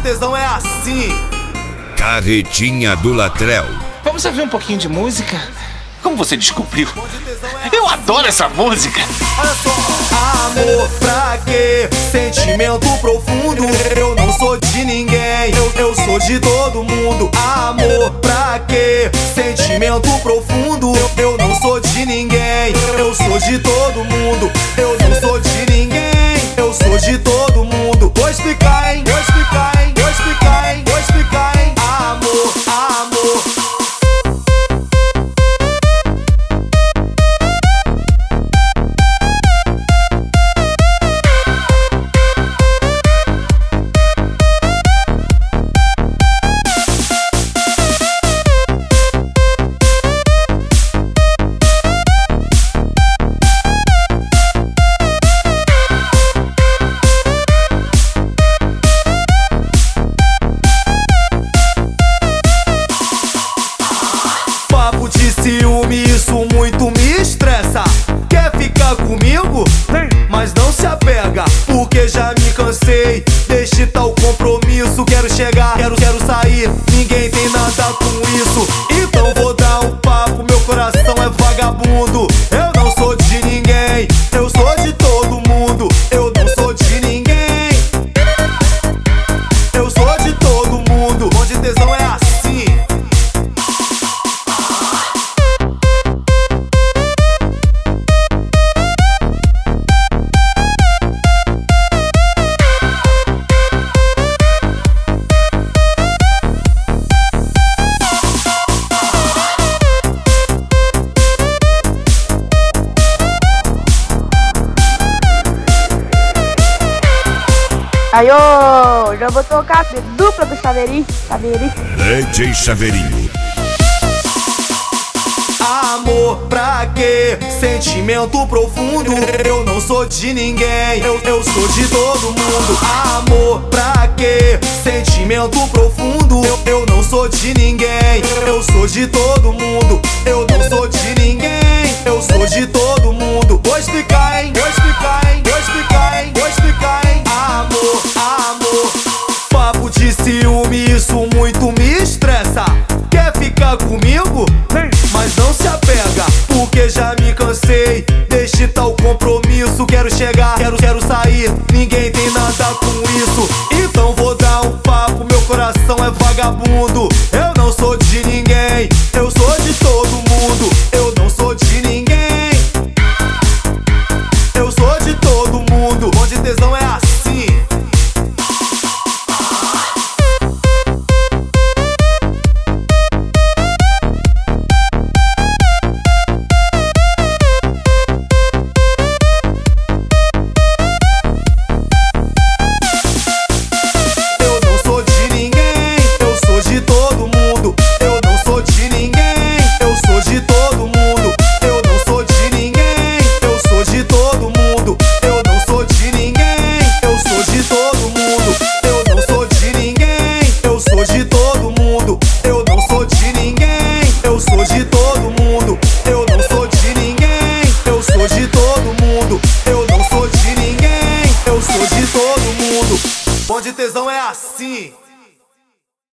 tesão é assim. Carretinha do Latrell. Vamos ouvir um pouquinho de música? Como você descobriu? Eu adoro essa música. Olha só. Amor pra quê? Sentimento profundo. Eu não sou de ninguém, eu sou de todo mundo. Amor pra quê? Sentimento profundo. Eu não sou de ninguém, eu sou de todo mundo. Eu não sou de ninguém, eu sou de todo mundo. Vou explicar, hein? Vou explicar, hein? Vou explicar, hein? Vou explicar, hein? Amor, amor. Ciúme, isso muito me estressa. Quer ficar comigo? Mas não se apega, porque já me cansei. Deixe tal compromisso, quero chegar, quero sair. Ninguém tem nada com isso, então vou dar um papo. Meu coração é vagabundo. Eu não sou de ninguém, eu sou de todo mundo. Eu não sou de ninguém, eu sou de todo mundo. Onde tesão é assim. Aí, ô, já vou tocar dupla do Chaveirinho. DJ Chaveirinho. Amor pra quê? Sentimento profundo. Eu não sou de ninguém, eu sou de todo mundo. Amor pra quê? Sentimento profundo. Eu não sou de ninguém, eu sou de todo mundo. Eu não sou de ninguém, eu sou de todo mundo. Vou explicar, hein? Vou explicar, hein? Vou explicar, hein? Vou explicar, hein? Amor, amor. Papo de ciúme, isso muito me estressa. Quer ficar comigo? Mas não se apega, porque já me cansei. Deixe tal compromisso, quero chegar, quero sair. Ninguém tem nada com isso, então vou dar um papo. Meu coração é vagabundo. Eu não sou de ninguém, eu sou de todo mundo. Eu não sou de ninguém, eu sou de todo mundo. Onde tesão é assim. Onde tesão é assim.